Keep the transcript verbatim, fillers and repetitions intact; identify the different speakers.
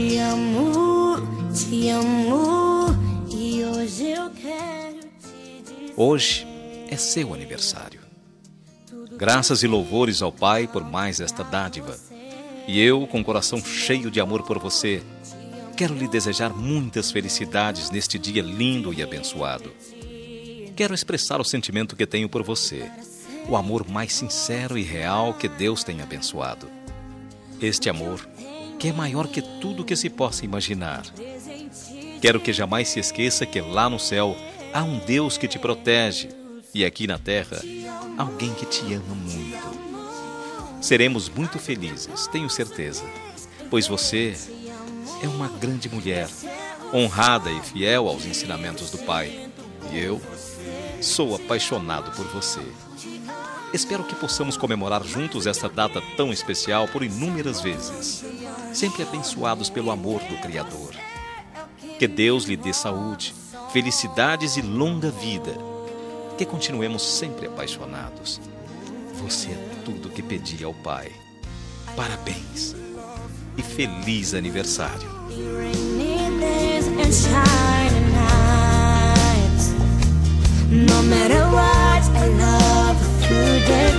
Speaker 1: Te amo, te amo, e hoje eu quero te dizer.
Speaker 2: Hoje é seu aniversário. Graças e louvores ao Pai por mais esta dádiva. E eu, com o coração cheio de amor por você, quero lhe desejar muitas felicidades neste dia lindo e abençoado. Quero expressar o sentimento que tenho por você, o amor mais sincero e real que Deus tem abençoado. Este amor, que é maior que tudo que se possa imaginar. Quero que jamais se esqueça que lá no céu há um Deus que te protege e aqui na terra, alguém que te ama muito. Seremos muito felizes, tenho certeza, pois você é uma grande mulher, honrada e fiel aos ensinamentos do Pai. E eu sou apaixonado por você. Espero que possamos comemorar juntos esta data tão especial por inúmeras vezes, sempre abençoados pelo amor do Criador. Que Deus lhe dê saúde, felicidades e longa vida. Que continuemos sempre apaixonados. Você é tudo que pedi ao Pai. Parabéns e feliz aniversário.
Speaker 1: No matter what, I love through the